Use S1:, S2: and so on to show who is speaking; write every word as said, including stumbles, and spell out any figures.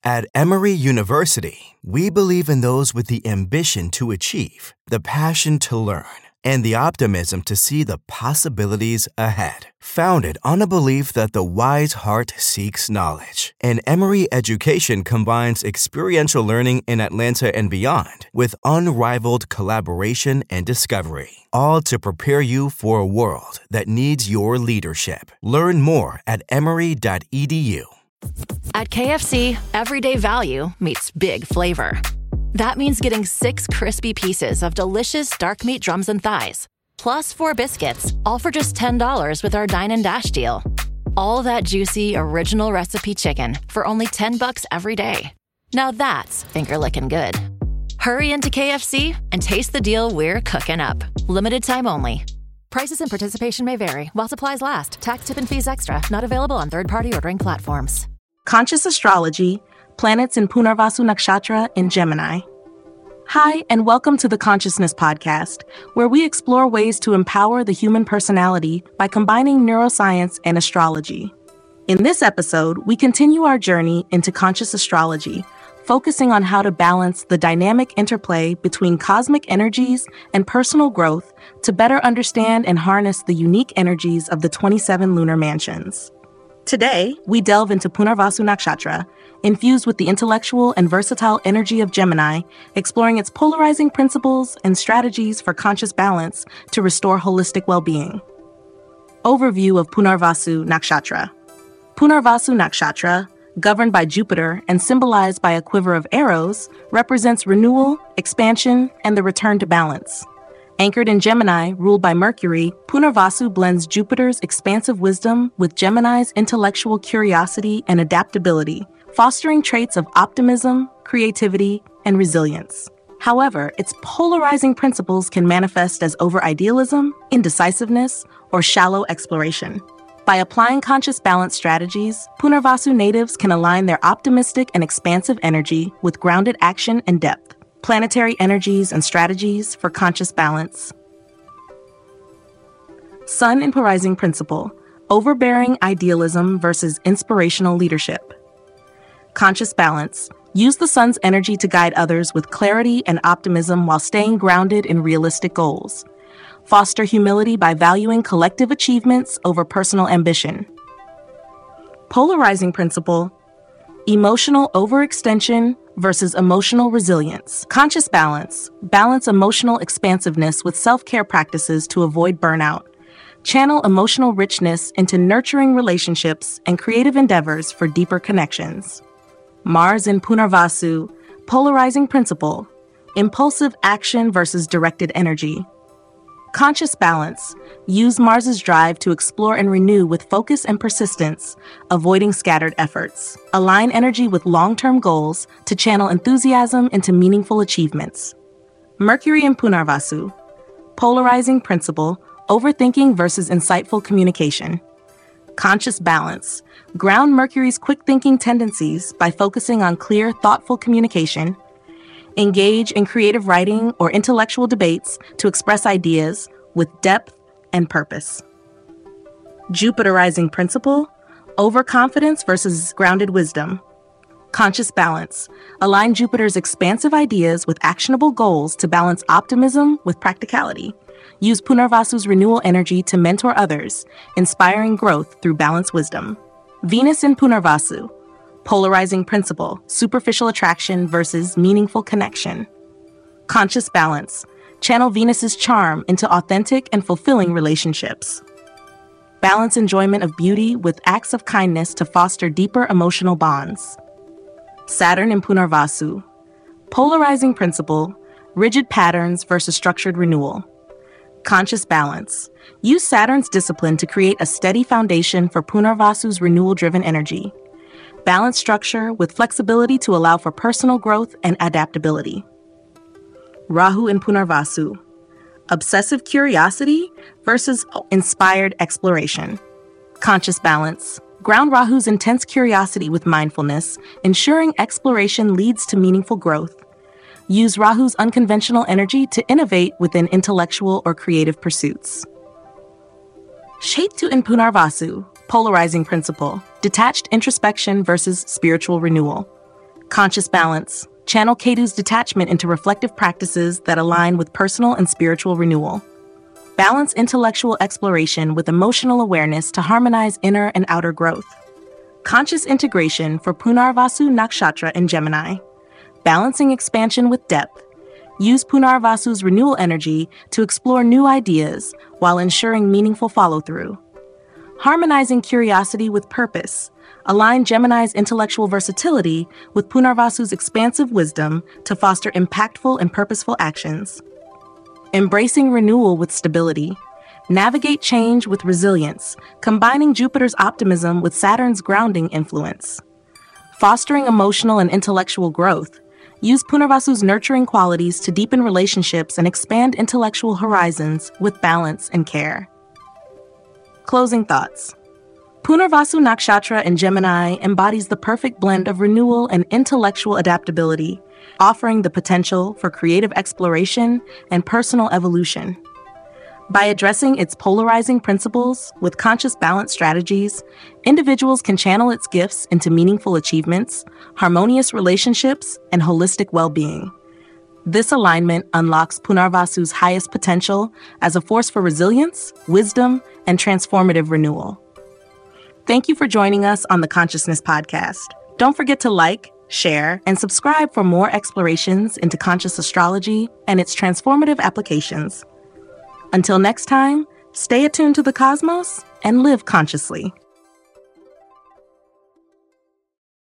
S1: At Emory University, we believe in those with the ambition to achieve, the passion to learn, and the optimism to see the possibilities ahead. Founded on a belief that the wise heart seeks knowledge, and Emory Education combines experiential learning in Atlanta and beyond with unrivaled collaboration and discovery, all to prepare you for a world that needs your leadership. Learn more at emory dot e d u.
S2: At K F C, everyday value meets big flavor. That means getting six crispy pieces of delicious dark meat drums and thighs, plus four biscuits, all for just ten dollars with our Dine and Dash deal. All that juicy, original recipe chicken for only ten bucks every day. Now that's finger-licking good. Hurry into K F C and taste the deal we're cooking up. Limited time only. Prices and participation may vary while supplies last. Tax, tip, and fees extra. Not available on third-party ordering platforms.
S3: Conscious Astrology, planets in Punarvasu Nakshatra in Gemini. Hi, and welcome to the Consciousness Podcast, where we explore ways to empower the human personality by combining neuroscience and astrology. In this episode, we continue our journey into conscious astrology, focusing on how to balance the dynamic interplay between cosmic energies and personal growth to better understand and harness the unique energies of the twenty-seven lunar mansions. Today, we delve into Punarvasu Nakshatra, infused with the intellectual and versatile energy of Gemini, exploring its polarizing principles and strategies for conscious balance to restore holistic well-being. Overview of Punarvasu Nakshatra. Punarvasu Nakshatra, governed by Jupiter and symbolized by a quiver of arrows, represents renewal, expansion, and the return to balance. Anchored in Gemini, ruled by Mercury, Punarvasu blends Jupiter's expansive wisdom with Gemini's intellectual curiosity and adaptability, fostering traits of optimism, creativity, and resilience. However, its polarizing principles can manifest as over-idealism, indecisiveness, or shallow exploration. By applying conscious balance strategies, Punarvasu natives can align their optimistic and expansive energy with grounded action and depth. Planetary energies and strategies for conscious balance. Sun and Polarizing Principle, overbearing idealism versus inspirational leadership. Conscious balance, use the sun's energy to guide others with clarity and optimism while staying grounded in realistic goals. Foster humility by valuing collective achievements over personal ambition. Polarizing Principle, emotional overextension versus emotional resilience. Conscious balance. Balance emotional expansiveness with self-care practices to avoid burnout. Channel emotional richness into nurturing relationships and creative endeavors for deeper connections. Mars in Punarvasu. Polarizing Principle. Impulsive action versus directed energy. Conscious balance. Use Mars's drive to explore and renew with focus and persistence, avoiding scattered efforts. Align energy with long-term goals to channel enthusiasm into meaningful achievements. Mercury in Punarvasu. Polarizing Principle, overthinking versus insightful communication. Conscious balance. Ground Mercury's quick-thinking tendencies by focusing on clear, thoughtful communication. Engage in creative writing or intellectual debates to express ideas with depth and purpose. Jupiterizing Principle, overconfidence versus grounded wisdom. Conscious balance, align Jupiter's expansive ideas with actionable goals to balance optimism with practicality. Use Punarvasu's renewal energy to mentor others, inspiring growth through balanced wisdom. Venus in Punarvasu, polarizing principle, superficial attraction versus meaningful connection. Conscious balance, channel Venus's charm into authentic and fulfilling relationships. Balance enjoyment of beauty with acts of kindness to foster deeper emotional bonds. Saturn in Punarvasu, polarizing principle, rigid patterns versus structured renewal. Conscious balance, use Saturn's discipline to create a steady foundation for Punarvasu's renewal-driven energy. Balance structure with flexibility to allow for personal growth and adaptability. Rahu in Punarvasu, obsessive curiosity versus inspired exploration. Conscious balance, ground Rahu's intense curiosity with mindfulness, ensuring exploration leads to meaningful growth. Use Rahu's unconventional energy to innovate within intellectual or creative pursuits. Ketu in Punarvasu, polarizing principle, detached introspection versus spiritual renewal. Conscious balance. Channel Ketu's detachment into reflective practices that align with personal and spiritual renewal. Balance intellectual exploration with emotional awareness to harmonize inner and outer growth. Conscious integration for Punarvasu Nakshatra in Gemini. Balancing expansion with depth. Use Punarvasu's renewal energy to explore new ideas while ensuring meaningful follow-through. Harmonizing curiosity with purpose. Align Gemini's intellectual versatility with Punarvasu's expansive wisdom to foster impactful and purposeful actions. Embracing renewal with stability. Navigate change with resilience, combining Jupiter's optimism with Saturn's grounding influence. Fostering emotional and intellectual growth. Use Punarvasu's nurturing qualities to deepen relationships and expand intellectual horizons with balance and care. Closing thoughts. Punarvasu Nakshatra in Gemini embodies the perfect blend of renewal and intellectual adaptability, offering the potential for creative exploration and personal evolution. By addressing its polarizing principles with conscious balance strategies, individuals can channel its gifts into meaningful achievements, harmonious relationships, and holistic well-being. This alignment unlocks Punarvasu's highest potential as a force for resilience, wisdom, and transformative renewal. Thank you for joining us on the Consciousness Podcast. Don't forget to like, share, and subscribe for more explorations into conscious astrology and its transformative applications. Until next time, stay attuned to the cosmos and live consciously.